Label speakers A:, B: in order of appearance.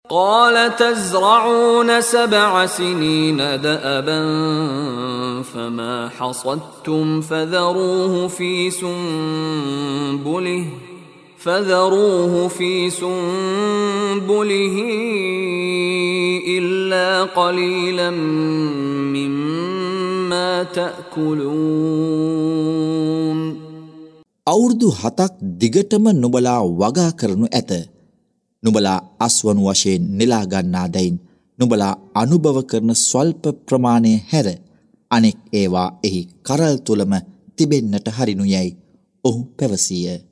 A: قال تزرعون 7 سنين دأبا فما حصدتم فذروه في سنبله إلا قليلا مما تأكلون.
B: අවුරුදු 7ක් දිගටම නුඹලා වගා කරනු ඇත. නුඹලා අස්වනු වශයෙන් නෙලා ගන්නා දැයින් නුඹලා අනුභව කරන ස්වල්ප ප්‍රමාණය හැර අනෙක් ඒවා එහි කරල් තුලම තිබෙන්නට හරිනු යයි ඔහු පැවසීය.